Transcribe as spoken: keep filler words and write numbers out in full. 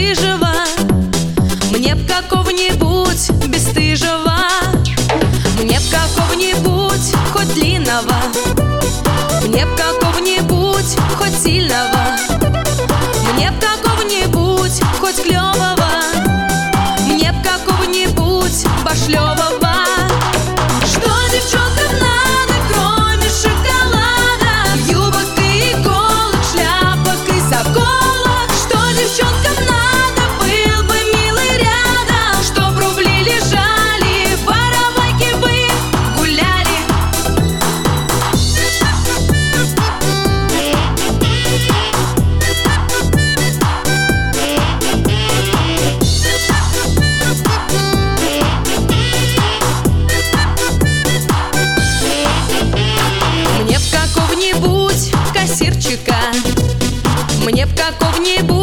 рыжего, мне б какого-нибудь бесстыжего, мне б какого-нибудь хоть длинного, мне б какого-нибудь хоть сильного, мне б какого-нибудь хоть клёвого, мне б какого-нибудь пошлёвого. Что девчонкам надо, кроме шоколада, юбок и иголок, шляпок и заколок? Что девчонкам надо, был бы милый рядом, чтоб рубли лежали, в воровайке вы гуляли. Мне б какого-нибудь кассирчика, мне б какого-нибудь